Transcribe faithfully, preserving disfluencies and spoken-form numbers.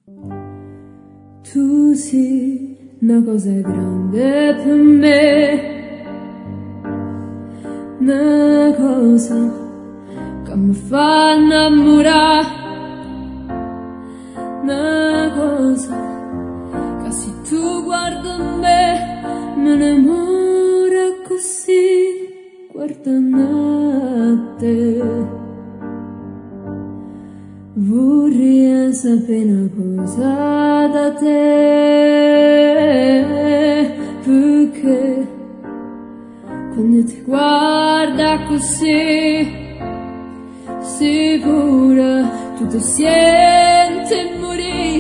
Tu sei una cosa grande per me, una cosa che mi fa innamorare, una cosa che se tu guardi me mi innamora così guardando a te. Vorrei sapere una cosa da te, perché quando ti guarda così, sicura tu ti senti morire.